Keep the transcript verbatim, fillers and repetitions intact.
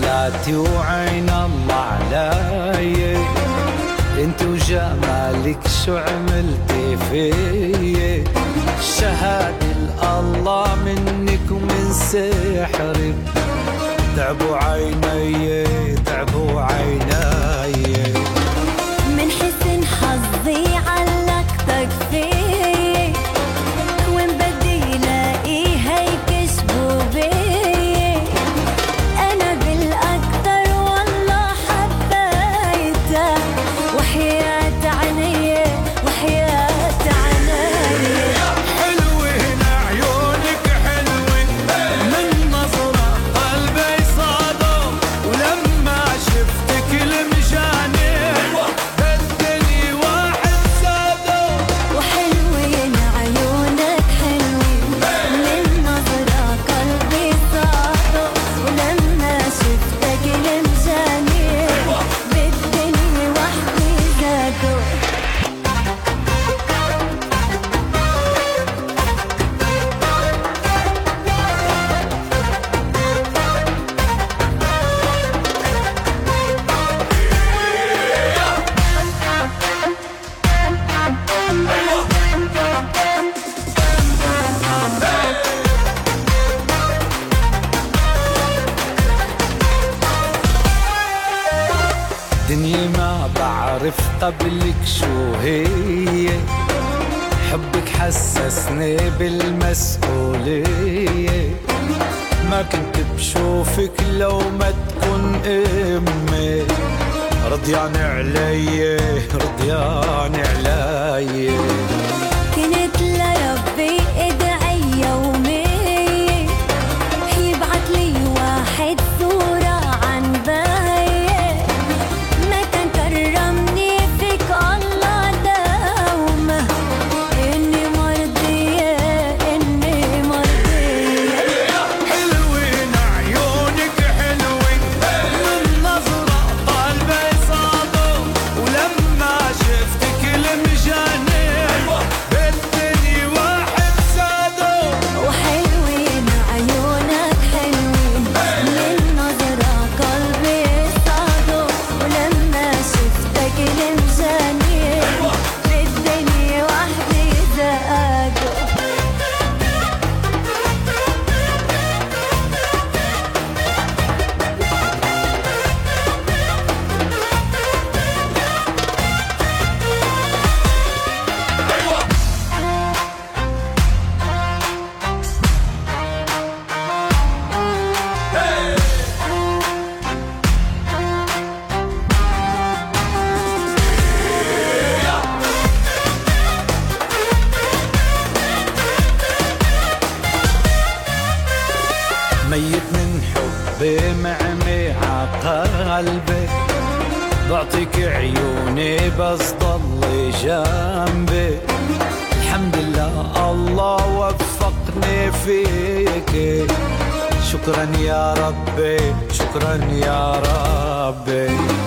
حياتي وعين الله علي، انت وجمالك شو عملتي فيي، الشهادة الله منك ومن سحرك، تعبوا عيني تعبوا عيني، من حسن حظي علقتك فيي، وين بدي لاقيها يكشفوا بيي، انا بالاكتر والله حبيتك، وحياة عيني وحياة عيني. حلوين عيونك حلوين، من نظرة قلبي صادوا، ولما شفتك لمجاني بدني واحد صادوا. وحلوين عيونك حلوين، من نظرة قلبي صادوا، ولما شفتك لمجاني بدني وحدي زادوا. دنيا ما بعرف قبلك شو هي، حبك حسسني بالمسؤولية، ما كنت بشوفك لو ما تكون امي، رضيان علي رضيان علي. كنت لربي ادعي يومي يبعت لي واحد صورة عن باي، ما كان كرمني فيك الله دومه، اني مرضية اني مرضية. حلوين عيونك حلوين، من نظرة قلبي صادوا، ولما شفتك لمجاني بدني واحد صادوا. وحلوين عيونك حلوين، من نظرة قلبي صادوا، ولما شفتك لمجاني بدني وحدي زادوا. ميت من حبي معمي عقلبي، بعطيك عيوني بس ضلي جنبي، الحمد لله الله وفقني فيك، شكرا يا ربي شكرا يا ربي.